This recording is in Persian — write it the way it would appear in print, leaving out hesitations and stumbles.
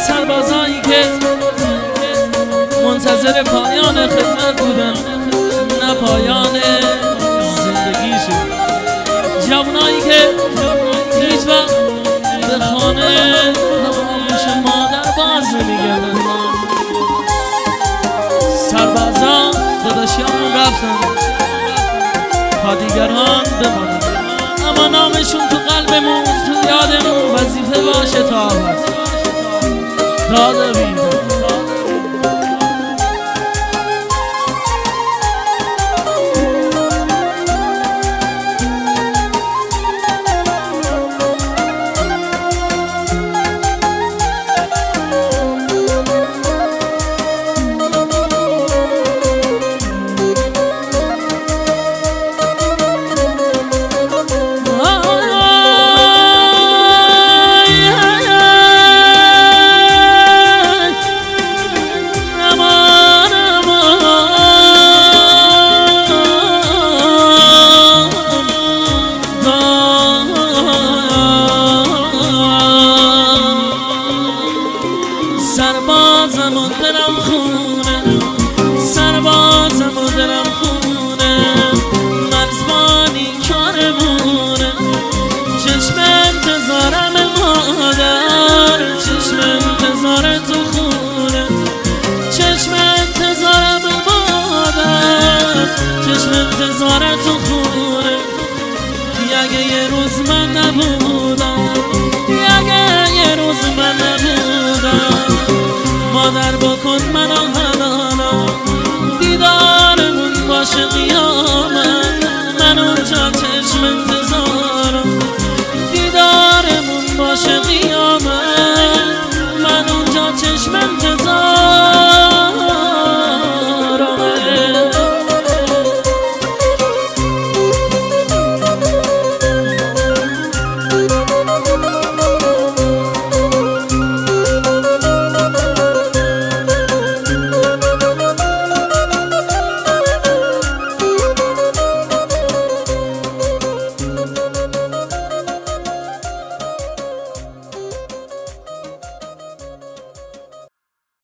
سربازایی که منتظر پایان خدمت بودن نه پایان زندگیشون، جوانایی که هیچ وقت به خانه پیش مادر باز نمیگردن. سربازا داداشیان رفتن تا دیگران بمانن، اما نامشون تو قلبمون تو یادمون وظیفه باشه تا داده بیدن.